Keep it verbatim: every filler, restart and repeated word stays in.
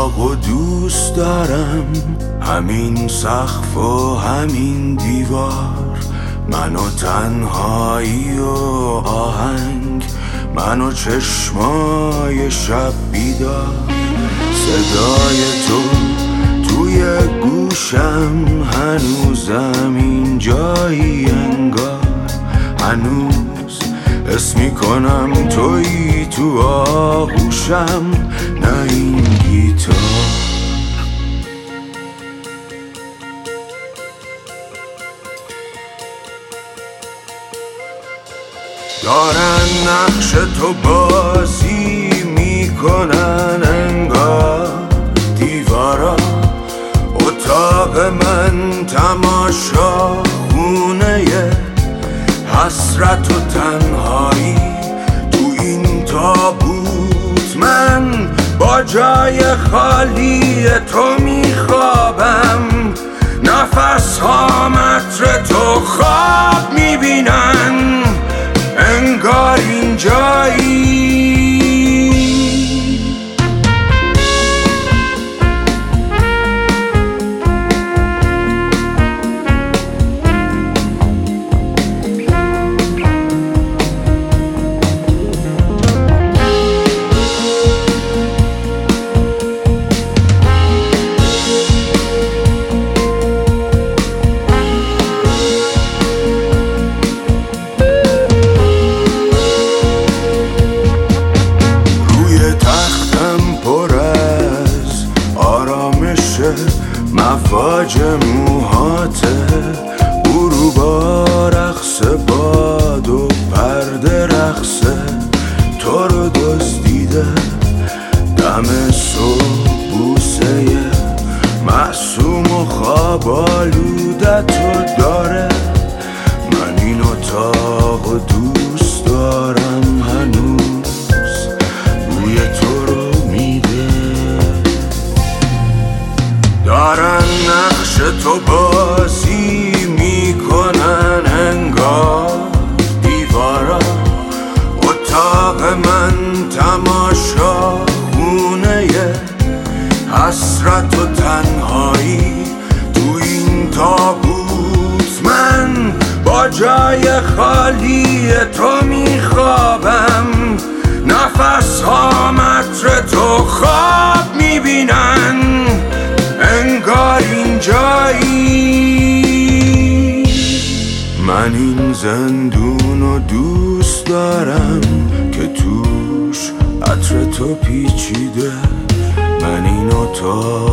اتاقو دوست دارم، همین سقف و همین دیوار، منو تنهایی و آهنگ، منو چشمای شب بیدار. صدای تو توی گوشم هنوزم اینجایی انگار، هنوز حس میکنم تویی تو آغوشم، نه این گیتار. دارن نقش تو بازی میکنن انگار دیوارا، اتاق من تماشا خونه حسرت و تنهایی. تو این تابوت من با جای خالی تو میخوابم، نفس ها متر تو خواب میبینن انگار اینجایی. مواج موهاته غروبا رقص باد و پرده رقصه تو رو دزدیده، دم صبح بوسه معصوم و خواب آلودتو داره. من این اتاقو دوست دارم، هنوز روی تو رو میده. دارن نقش تو بازی میکنن انگار دیوارا، اتاق من تماشا خونه حسرت و تنهایی. تو این تابوت من با جای خالی تو میخوابم، نفس ها متر تو خواب میبینن انگار اینجایی. من این زندونو دوست دارم که توش عطر تو پیچیده، من این اتاق